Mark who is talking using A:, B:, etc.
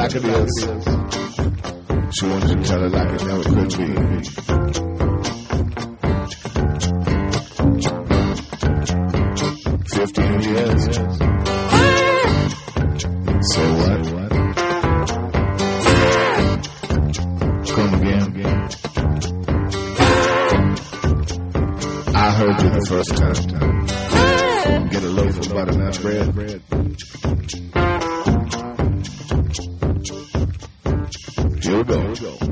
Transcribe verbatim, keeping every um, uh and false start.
A: like it is. She wanted to tell it like it never could be. Fifteen years. So what? Come again. I heard you the first time. Get a loaf of butternut bread. Here we go.